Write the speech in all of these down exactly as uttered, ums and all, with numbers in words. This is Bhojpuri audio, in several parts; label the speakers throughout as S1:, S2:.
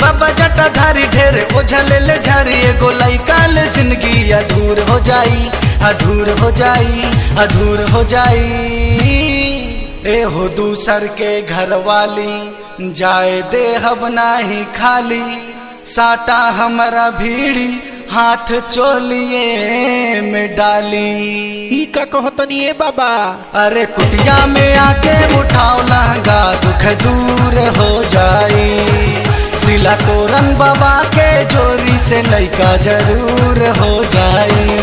S1: बाबा जटाधारी ढेर ओझले ले झारी एगो लइका ले जिंदगी अधूर हो जाई अधूर हो जाई अधूर हो जाई। ए हो दूसर के घर वाली जाए दे हब नाही खाली साटा हमारा भीड़ी हाथ चोलिए में डाली।
S2: ई का कहतनी ए बाबा?
S1: अरे कुटिया में आके उठाओ लहंगा दुख दूर हो जाई। सिला तोरन बाबा के जोरी से लइका जरूर हो जाई।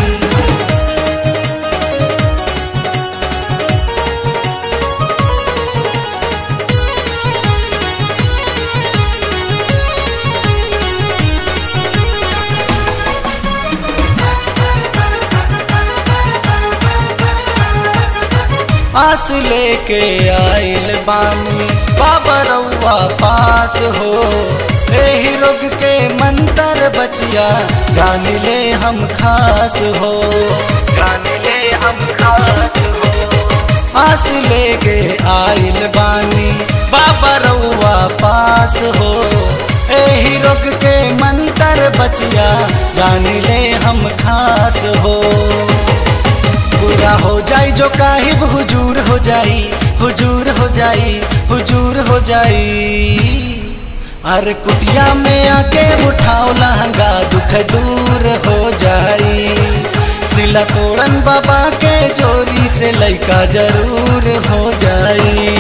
S1: आस लेके आइल बानी बाबा रउआ पास हो। एही रोग के मंतर बचिया जान ले हम खास हो जान ले हम खास हो। आस लेके आइल बानी बाबा रउआ पास हो। एही रोग के मंतर बचिया जान ले हम खास हो। पूरा हो जाई जो काहिब हुजूर हो जाई हुजूर हो जाई हुजूर हो जाई। अरे कुटिया में आके उठाओ लहंगा दुख दूर हो जाई। सिला तोड़न बाबा के जोरी से लइका जरूर हो जाई।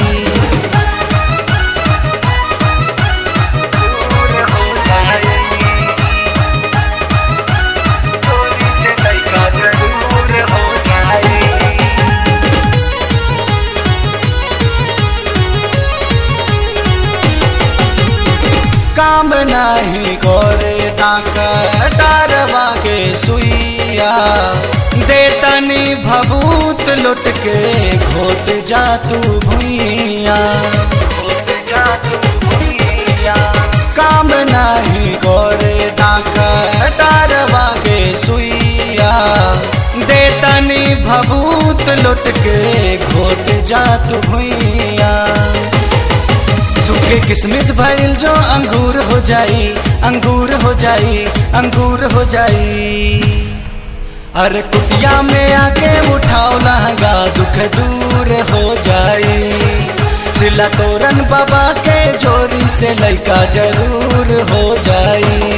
S1: काम नहीं गोरे डाकर डारवा के सुइया देतनी भभूत लुट के घोट जा तू भुइया काम नहीं गोरे डाकर डारवा के सुइया देतनी भभूत लुट के घोट जा तू भुइया। सूखे किस्मिस भइल जो अंगूर हो जाई अंगूर हो जाई अंगूर हो जाई। अरे कुटिया में आके उठाओ लहंगा दुख दूर हो जाई। सिला तोरन बाबा के जोरी से लइका जरूर हो जाई।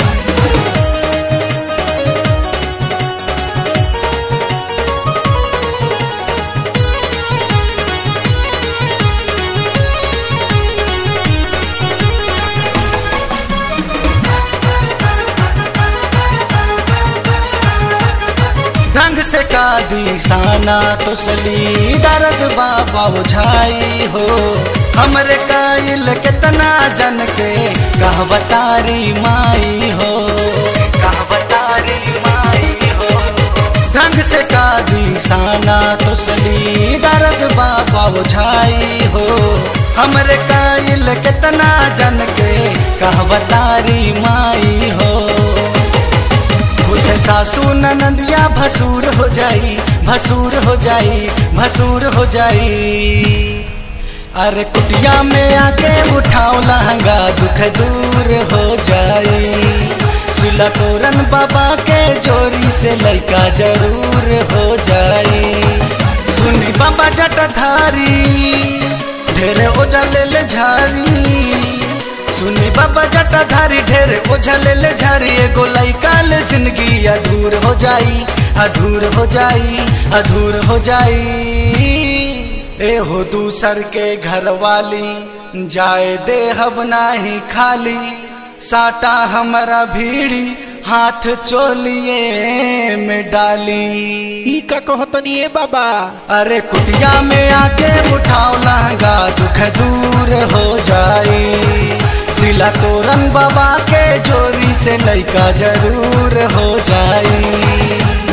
S1: ढंग से का दिशाना तो सली दर्द बाबा उझाई हो। हमरे काइल कितना जन के कहवतारी माई हो कहवतारी माई हो। ढंग से का दिशाना तो सली दर्द बाबा उझाई हो। हमरे काइल कितना जन के कहवतारी माई हो। सासू ननदिया भसूर हो जाई भसूर हो जाई भसूर हो जाई। अरे कुटिया में आके उठाओ लहंगा दुख दूर हो जाई। सिला तोरन बाबा के जोरी से लइका जरूर हो जाई। सुनी बाबा जटाधारी ढेर ओझले ले झारी सुनी बाबा जटाधारी ढेर ओझले ले झारी एगो लइका ले जिंदगी अधूर हो जाई अधूर हो जाई अधूर हो जाई। ए हो दूसर के घर वाली जाए दे हब नाही खाली साटा हमारा भीड़ी हाथ चोलिए में डाली।
S2: ई का कहतनी ए बाबा?
S1: अरे कुटिया में आके उठाओ लहंगा दुख दूर हो जाई। सिला तोरन बाबा के जोरी से लइका जरूर हो जाई।